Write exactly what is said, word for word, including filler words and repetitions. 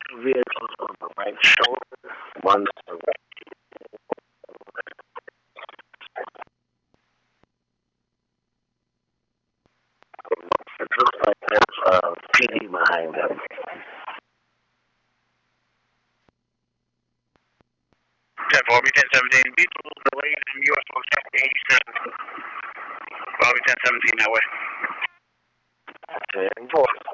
Two vehicles on the right shoulder. One to the right. It looks like there's a P D behind them. ten Bobby ten seventeen, people delayed in U S one eighty-seven. Bobby ten seventeen that way. ten four.